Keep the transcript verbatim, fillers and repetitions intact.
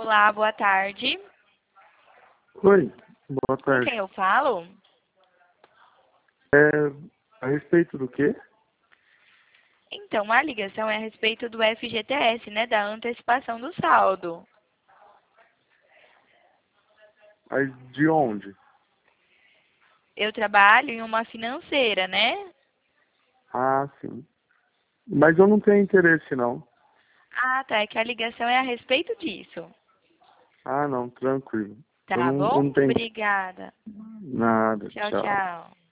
Olá, boa tarde. Oi, boa Com tarde. quem eu falo? É, a respeito do quê? Então, a ligação é a respeito do F G T S, né? Da antecipação do saldo. Mas de onde? Eu trabalho em uma financeira, né? Ah, sim. Mas eu não tenho interesse, não. Ah, tá. É que a ligação é a respeito disso. Ah, não, tranquilo. Eu Tá não, eu bom? não tenho Obrigada. nada. Tchau, Tchau. tchau.